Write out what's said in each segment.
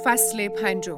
فصل 5.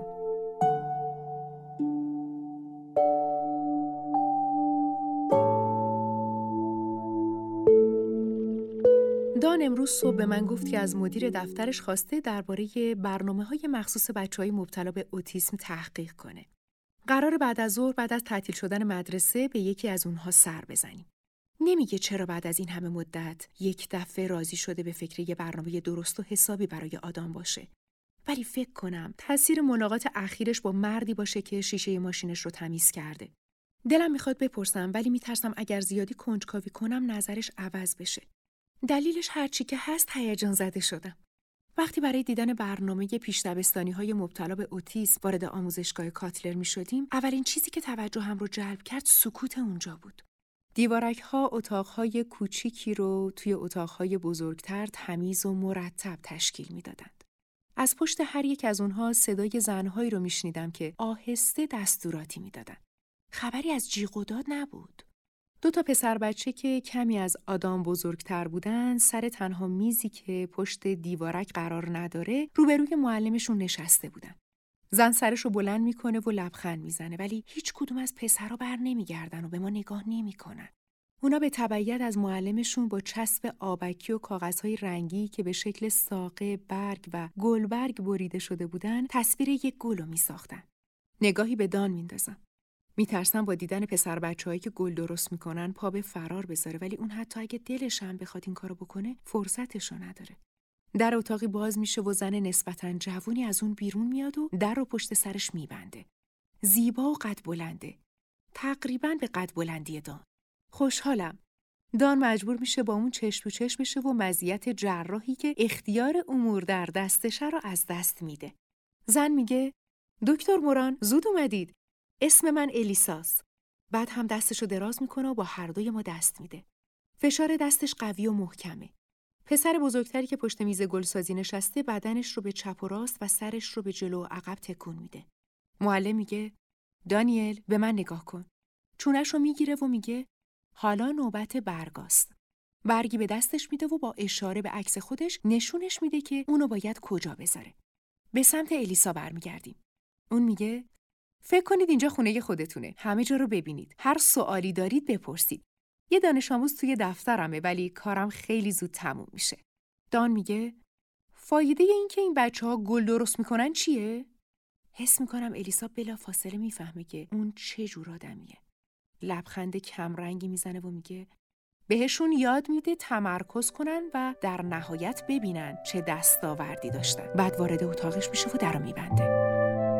دان امروز صبح به من گفت که از مدیر دفترش خواسته درباره برنامه‌های مخصوص بچه‌های مبتلا به اوتیسم تحقیق کنه. قراره بعد از ظهر بعد از تعطیل شدن مدرسه به یکی از اونها سر بزنیم. نمیگه چرا بعد از این همه مدت یک دفعه راضی شده به فکر یه برنامه درست و حسابی برای آدم باشه. ولی فکر کنم تأثیر ملاقات اخیرش با مردی باشه که شیشه ماشینش رو تمیز کرده. دلم میخواد بپرسم ولی میترسم اگر زیادی کنجکاوی کنم نظرش عوض بشه. دلیلش هرچی که هست هیجان زده شدم. وقتی برای دیدن برنامه پیش‌دبستانی‌های مبتلا به اوتیسم وارد آموزشگاه کاتلر می‌شدیم، اولین چیزی که توجهم رو جلب کرد سکوت اونجا بود. دیوارک‌ها اتاق‌های کوچیکی رو توی اتاق‌های بزرگتر تمیز و مرتب تشکیل می‌دادند. از پشت هر یک از اونها صدای زن‌هایی رو می‌شنیدم که آهسته دستوراتی می‌دادند. خبری از جیغ و داد نبود. 2 پسر بچه که کمی از آدم بزرگتر بودن سر تنها میزی که پشت دیوارک قرار نداره روبروی معلمشون نشسته بودن. زن سرشو بلند میکنه و لبخند میزنه ولی هیچ کدوم از پسرها بر نمیگردن و به ما نگاه نمیکنن. اونا به تبعیت از معلمشون با چسب آبکی و کاغذهای رنگی که به شکل ساقه، برگ و گلبرگ بریده شده بودن تصویر یک گل رو میساختن. نگاهی به دان میندازم. میترسم با دیدن پسر بچه‌هایی که گل درست میکنن پا به فرار بذاره ولی اون حتی اگه دلش هم بخواد این کارو بکنه فرصتشو نداره. در اتاقی باز میشه و زن نسبتاً جوونی از اون بیرون میاد و در رو پشت سرش میبنده. زیبا و قد بلنده. تقریباً به قد بلندی دان. خوشحالم. دان مجبور میشه با اون چشم تو چشم بشه و مزیت جراحی که اختیار امور در دستشه رو از دست میده. زن میگه دکتر موران زود اومدید. اسم من الیساست. بعد هم دستشو دراز میکنه و با هر دوی ما دست میده. فشار دستش قوی و محکمه. پسر بزرگتری که پشت میز گلسازی نشسته بدنش رو به چپ و راست و سرش رو به جلو و عقب تکون میده. معلم میگه دانیل به من نگاه کن. چونش رو میگیره و میگه حالا نوبت برگاست. برگی به دستش میده و با اشاره به عکس خودش نشونش میده که اونو باید کجا بذاره. به سمت الیسا برمیگردیم. اون میگه فکر کنید اینجا خونه خودتونه. همه جا رو ببینید. هر سوالی دارید بپرسید. یه دانش آموز توی دفترمه ولی کارم خیلی زود تموم میشه. دان میگه فایده این که این بچه‌ها گل درست میکنن چیه؟ حس میکنم الیسا بلافاصله میفهمه که اون چه جور آدمیه. لبخند کمرنگی میزنه و میگه بهشون یاد میده تمرکز کنن و در نهایت ببینن چه دستاوردی داشتن. بعد وارد اتاقش میشه و درو میبنده.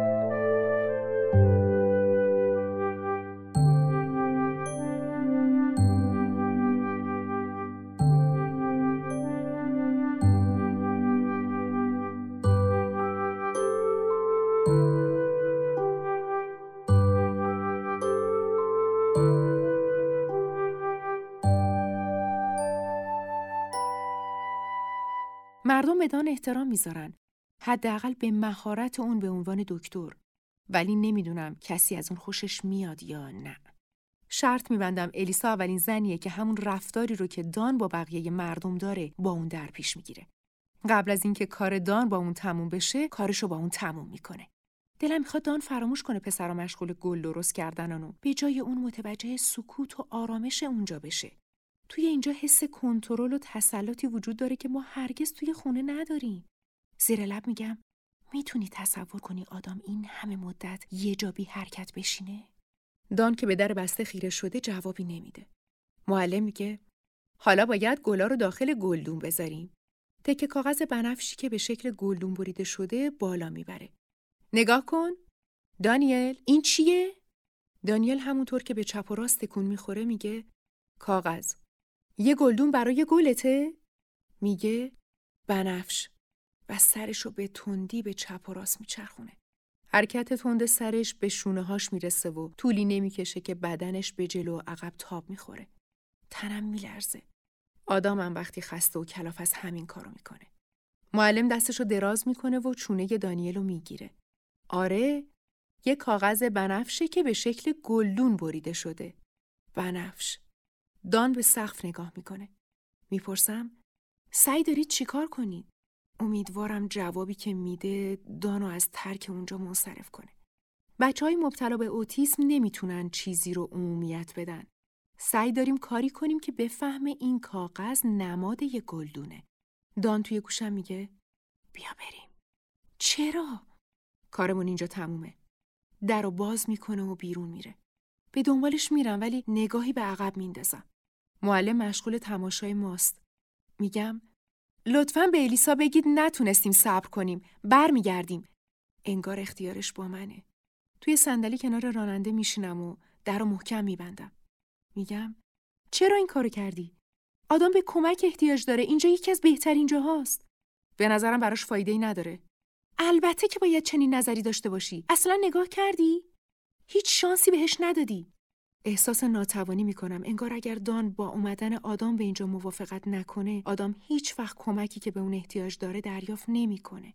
مردم به دان احترام میذارن. حداقل به مهارت اون به عنوان دکتر. ولی نمیدونم کسی از اون خوشش میاد یا نه. شرط میبندم الیسا اولین زنیه که همون رفتاری رو که دان با بقیه مردم داره با اون در پیش میگیره. قبل از اینکه کار دان با اون تموم بشه، کارشو با اون تموم میکنه. دلم میخواد دان فراموش کنه پسرا مشغول گل درست کردنن و به جای اون متوجه سکوت و آرامش اونجا بشه. توی اینجا حس کنترل و تسلطی وجود داره که ما هرگز توی خونه نداریم. زیر لب میگم میتونی تصور کنی آدم این همه مدت یه جا بی حرکت بشینه؟ دان که به در بسته خیره شده جوابی نمیده. معلم میگه حالا باید گلا رو داخل گلدون بذاریم. تکه کاغذ بنفشی که به شکل گلدون بریده شده بالا میبره. نگاه کن. دانیل این چیه؟ دانیل همونطور که به چپ و راست تکون میخوره میگه کاغذ. یه گلدون برای گلته؟ میگه بنفش و سرشو به تندی به چپ و راست میچرخونه. حرکت تند سرش به شونه هاش میرسه و طولی نمیکشه که بدنش به جلو و عقب تاب میخوره. تنم میلرزه. آدمم وقتی خسته و کلافست همین کارو میکنه. معلم دستشو دراز میکنه و چونه دانیلو میگیره. آره، یه کاغذ بنفشه که به شکل گلدون بریده شده. بنفش. دان به سقف نگاه میکنه. میپرسم سعی دارید چی کار کنید؟ امیدوارم جوابی که میده دانو از ترک اونجا منصرف کنه. بچه‌های مبتلا به اوتیسم نمیتونن چیزی رو عمومیت بدن. سعی داریم کاری کنیم که بفهمه این کاغذ نماد یه گلدونه. دان توی گوشم میگه بیا بریم. چرا؟ کارمون اینجا تمومه. درو باز میکنه و بیرون میره. به دنبالش میرم ولی نگاهی به عقب میندازم. معلم مشغول تماشای ماست. میگم لطفاً به الیسا بگید نتونستیم صبر کنیم. برمیگردیم. انگار اختیارش با منه. توی صندلی کنار راننده میشینم و درو محکم میبندم. میگم چرا این کارو کردی؟ آدم به کمک احتیاج داره. اینجا یکی از بهترین جاهاست. به نظرم براش فایده‌ای نداره. البته که باید چنین نظری داشته باشی. اصلا نگاه کردی؟ هیچ شانسی بهش ندادی. احساس ناتوانی میکنم. انگار اگر دان با اومدن آدم به اینجا موافقت نکنه، آدم هیچ وقت کمکی که به اون احتیاج داره دریافت نمیکنه.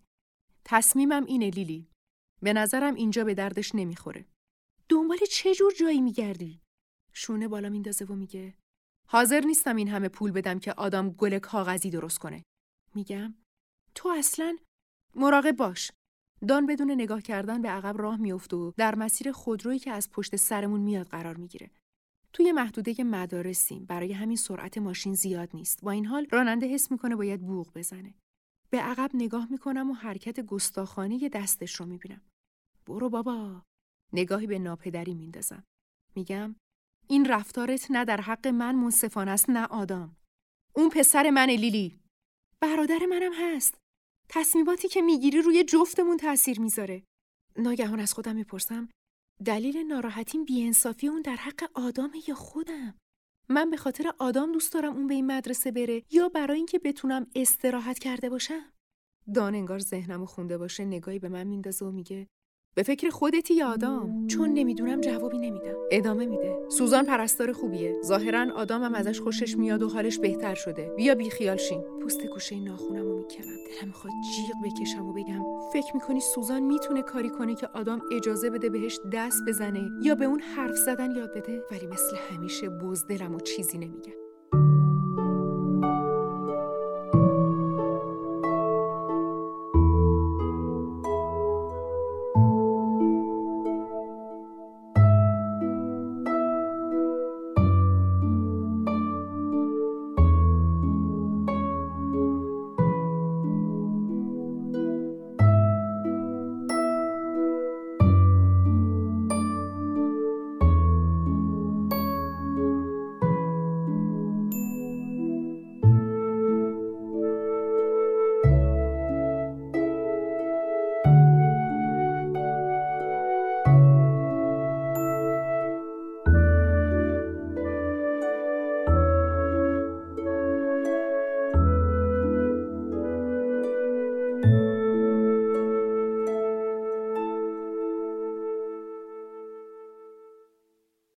تصمیمم اینه لیلی. به نظرم اینجا به دردش نمیخوره. دنبال چه جور جایی میگردی؟ شونه بالا میندازه و میگه حاضر نیستم این همه پول بدم که آدم گل کاغذی درست کنه. میگم تو اصلاً مراقب باش. دان بدون نگاه کردن به عقب راه میفته و در مسیر خودرویی که از پشت سرمون میاد قرار میگیره. توی محدوده مدارسیم، برای همین سرعت ماشین زیاد نیست. با این حال راننده حس میکنه باید بوق بزنه. به عقب نگاه میکنم و حرکت گستاخانه دستش رو میبینم. برو بابا. نگاهی به ناپدری میندازم. میگم این رفتارت نه در حق من منصفانه است نه آدم. اون پسر منه لیلی. برادر منم هست. تصمیماتی که میگیری روی جفتمون تأثیر میذاره. ناگهان از خودم میپرسم دلیل ناراحتیم بی‌انصافی اون در حق آدمه یا خودم؟ من به خاطر آدم دوست دارم اون به این مدرسه بره یا برای اینکه بتونم استراحت کرده باشم؟ دان انگار ذهنمو خونده باشه نگاهی به من میندازه و میگه به فکر خودتی یا آدم؟ چون نمیدونم جوابی نمیدم. ادامه میده سوزان پرستار خوبیه. ظاهراً آدمم ازش خوشش میاد و حالش بهتر شده. بیا بی خیال شین. پوست گوشه ناخونمو میکنم. دلم میخواد جیغ بکشم و بگم فکر میکنی سوزان میتونه کاری کنه که آدم اجازه بده بهش دست بزنه یا به اون حرف زدن یاد بده؟ ولی مثل همیشه بزدلم و چیزی نمیگم.